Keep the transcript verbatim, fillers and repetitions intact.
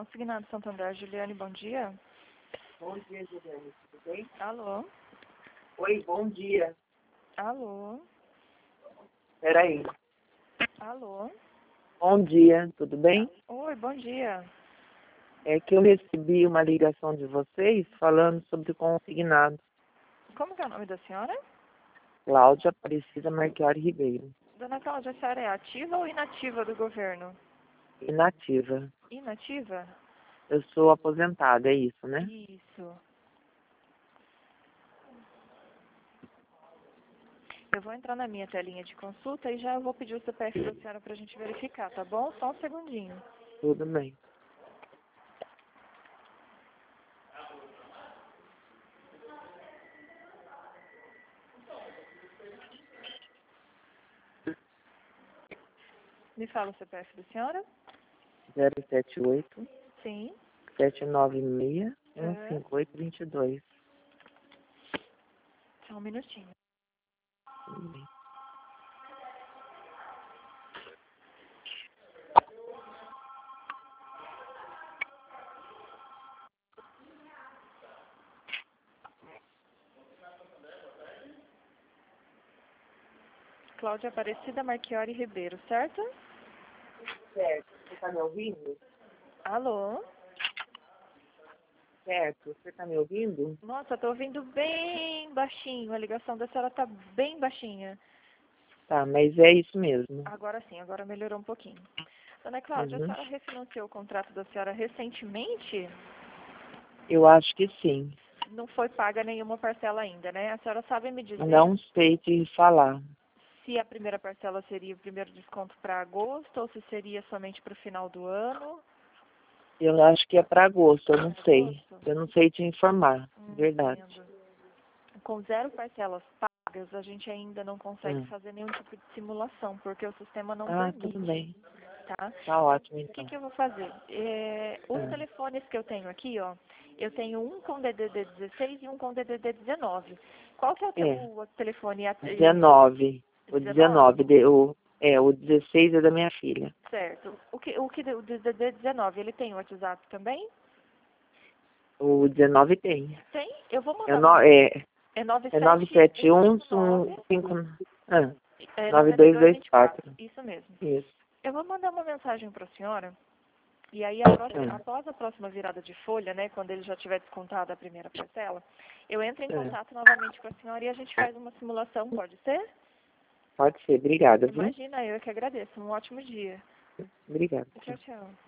Consignado Santander, Juliane, bom dia. Bom dia, Juliane, tudo bem? Alô? Oi, bom dia. Alô? Peraí. Alô? Bom dia, tudo bem? Oi, bom dia. É que eu recebi uma ligação de vocês falando sobre consignado. Como que é o nome da senhora? Cláudia Aparecida Marchiori Ribeiro. Dona Cláudia, a senhora é ativa ou inativa do governo? Inativa. Inativa? Eu sou aposentada, é isso, né? Isso. Eu vou entrar na minha telinha de consulta e já vou pedir o C P F da senhora pra gente verificar, tá bom? Só um segundinho. Tudo bem. Me fala o C P F da senhora? zero sete oito, Sim. sete nove seis, um É. cinco oito, dois dois. Só um minutinho. Tudo bem. Cláudia Aparecida Marchiori Ribeiro, certo? Certo, você está me ouvindo? Alô? Certo, você está me ouvindo? Nossa, tô ouvindo bem baixinho. A ligação da senhora tá bem baixinha. Tá, mas é isso mesmo. Agora sim, agora melhorou um pouquinho. Dona Cláudia, a Uhum. senhora refinanciou o contrato da senhora recentemente? Eu acho que sim. Não foi paga nenhuma parcela ainda, né? A senhora sabe me dizer Não sei te falar. se a primeira parcela seria o primeiro desconto para agosto ou se seria somente para o final do ano? Eu acho que é para agosto, eu não Pra sei. agosto? Eu não sei te informar, Hum, verdade. entendo. Com zero parcelas pagas, a gente ainda não consegue Hum. fazer nenhum tipo de simulação, porque o sistema não Ah, tudo permite, bem. tá? Tá ótimo, O que, então. que eu vou fazer? É, os Hum. telefones que eu tenho aqui, ó, eu tenho um com D D D dezesseis e um com D D D dezenove. Qual que é o, te, É, o telefone? a- dezenove. O dezenove? dezenove, de- o, é, o dezesseis é da minha filha. Certo. O que o que o D D D dezenove, ele tem WhatsApp também? O dezenove tem. Tem? Eu vou É, mandar no, uma. é, É nove é sete um nove nove sete um, cinco, ah, é nove noventa e dois dois dois vinte e quatro. quatro. Isso mesmo. Isso. Eu vou mandar uma mensagem para a senhora. E aí, a próxima- Ah, após a próxima virada de folha, né, quando ele já tiver descontado a primeira parcela, eu entro em ah. contato novamente com a senhora e a gente faz uma simulação, pode ser? Pode ser, obrigada, viu? Imagina, eu que agradeço. Um ótimo dia. Obrigada. Tchau, tchau.